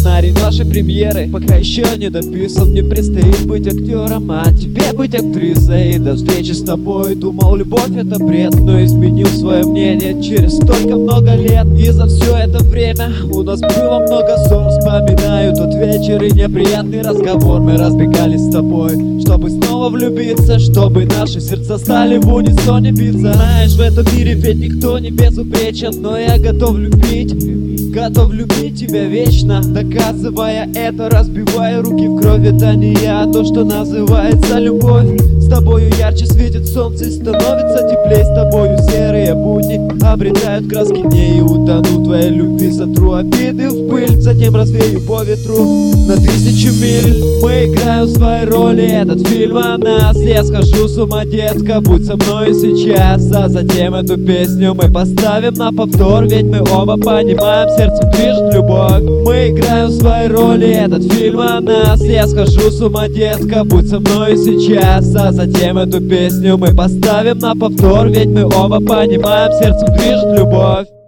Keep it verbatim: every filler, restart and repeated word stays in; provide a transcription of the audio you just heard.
сценарий нашей премьеры пока еще не дописан. Мне предстоит быть актером, а тебе быть актрисой. До встречи с тобой думал, любовь это бред, но изменил свое мнение через столько много лет. И за все это время у нас было много ссор. Вспоминаю тот вечер и неприятный разговор. Мы разбегались с тобой, чтобы снова влюбиться, чтобы наши сердца стали в унисоне биться. Знаешь, в этом мире ведь никто не безупречен, но я готов любить, готов любить тебя вечно, доказывая это, разбивая руки в кровь. Это не я, а то, что называется любовь. С тобою ярче светит солнце и становится теплей. С тобою серые будни обретают краски дней. И утону в твоей любви, сотру обиды в пыль, затем развею по ветру на тысячу миль. Мы играем свои роли, этот фильм о нас. Я схожу с ума, детка, будь со мной сейчас. А затем эту песню мы поставим на повтор, ведь мы оба понимаем, сердцем движет любовь. Мы играем свои роли, этот фильм о нас. Я схожу с ума, детка, будь со мной сейчас. А затем эту песню мы поставим на повтор, ведь мы оба понимаем, сердцем движет любовь.